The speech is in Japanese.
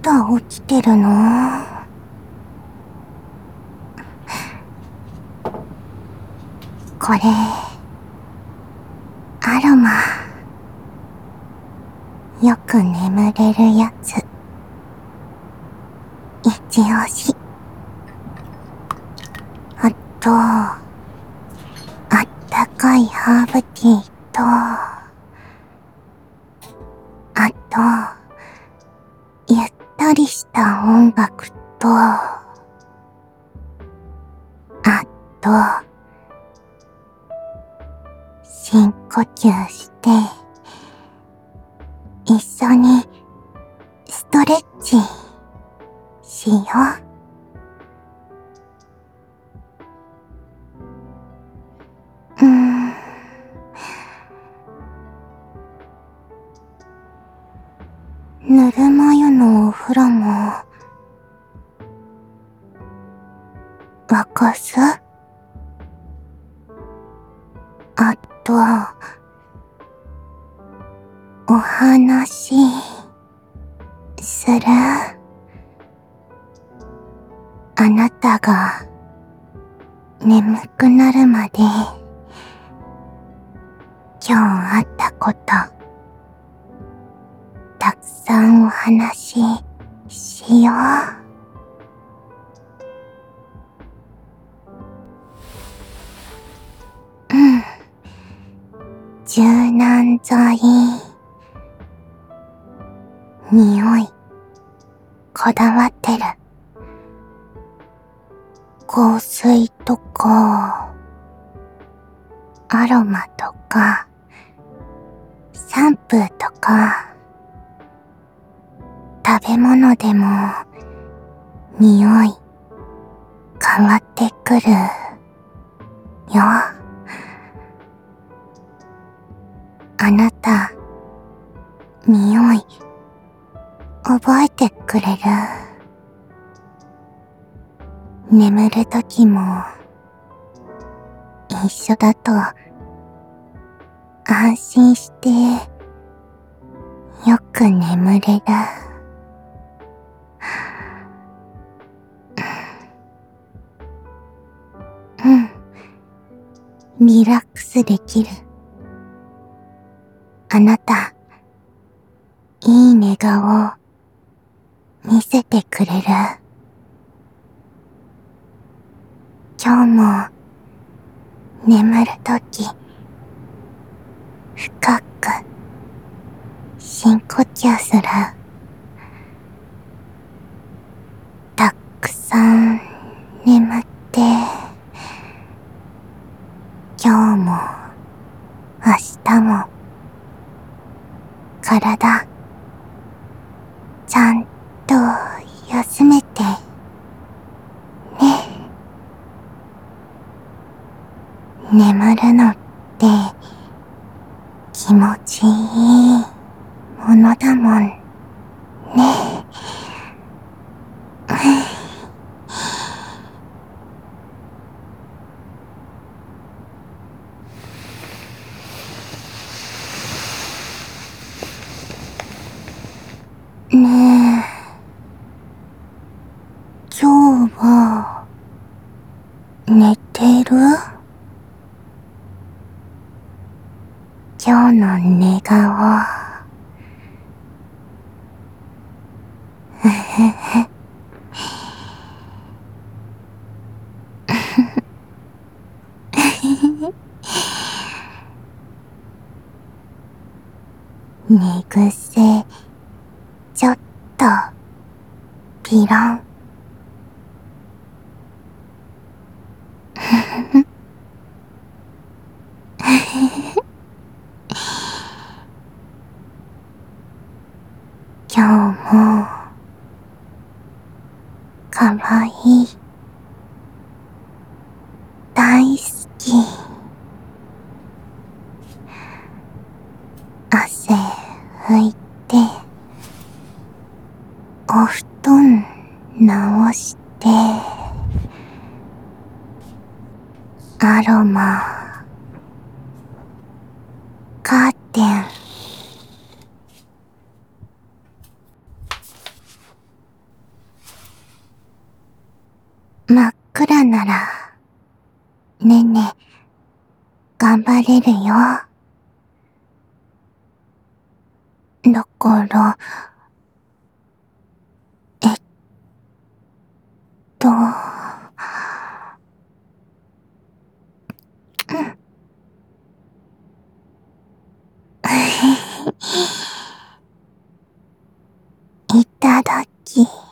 だ起きてるの？これアロマ、よく眠れるやつ、一押し。あとあったかいハーブティーと、あとゆったりした音楽と、あと深呼吸して一緒にストレッチしよう。ぬるま湯のお風呂も沸かす？あとお話する？あなたが眠くなるまで今日あったことたくさんお話しよう。柔軟剤、匂いこだわってる。香水とかアロマとかシャンプーとか、食べ物でも匂い変わってくるよ。あなた、匂い覚えてくれる？眠るときも一緒だと安心してよく眠れる。リラックスできる。あなた、いい寝顔見せてくれる。今日も眠るとき深く深呼吸する。たくさん眠って今日も明日も体ちゃんと休めてね。眠るのって気持ちいいものだもんね。ねえ、今日は寝てる？今日の寝顔寝癖ちょっとピロン。今日もかわいい、大好き。汗拭いてお布団直してアロマカーテンなら、ねんね、頑張れるよ。だから、えっと、いただき。